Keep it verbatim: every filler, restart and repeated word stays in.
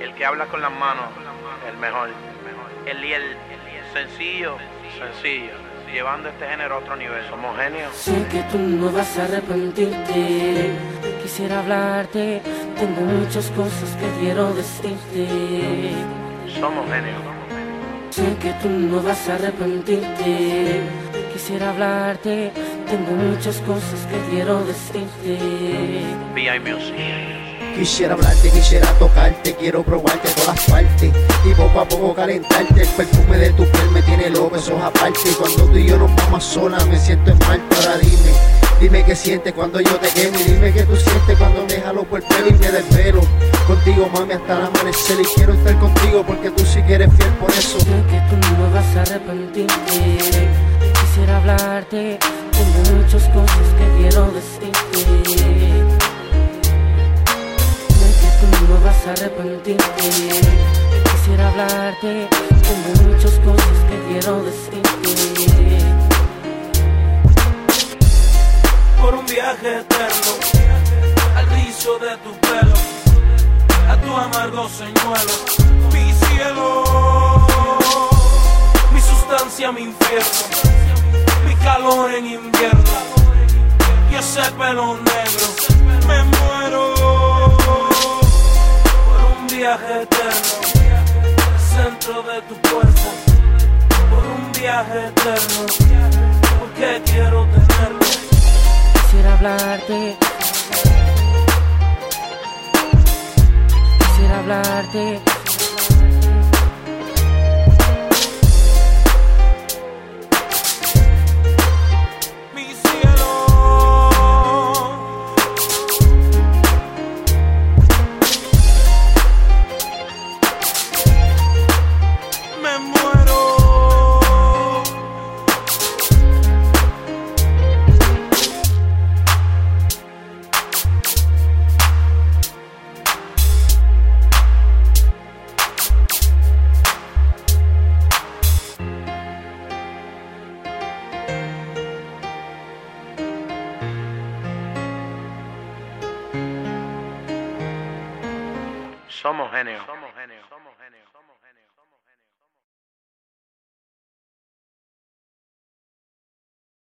El que habla con las manos, el mejor. El y el sencillo, sencillo. Llevando este género a otro nivel. Somos genios. Sé que tú no vas a arrepentirte. Quisiera hablarte. Tengo muchas cosas que quiero decirte. Somos genios. Sé que tú no vas a arrepentirte. Quisiera hablarte. Tengo muchas cosas que quiero decirte. V I Music. Quisiera hablarte, quisiera tocarte, quiero probarte todas partes y poco a poco calentarte. El perfume de tu piel me tiene loco, eso es aparte. Y cuando tú y yo nos vamos solas me siento en falta. Ahora dime, dime qué sientes cuando yo te quemo. Y dime qué tú sientes cuando me jalo por el pelo y me desvelo contigo, mami, hasta el amanecer. Y quiero estar contigo porque tú sí que eres fiel, por eso sé que tú no vas a arrepentirte. Quisiera hablarte, tengo muchas cosas que quiero decirte. No vas a arrepentirte. Quisiera hablarte. Tengo muchas cosas que quiero decirte. Por un viaje eterno, al rizo de tu pelo, a tu amargo señuelo. Mi cielo, mi sustancia, mi infierno, mi calor en invierno y ese pelo negro. Me muero. Viaje eterno, centro de tu cuerpo, por un viaje eterno, porque quiero tenerlo. Quisiera hablarte, quisiera hablarte. Mi cielo, me muero. Somos genios.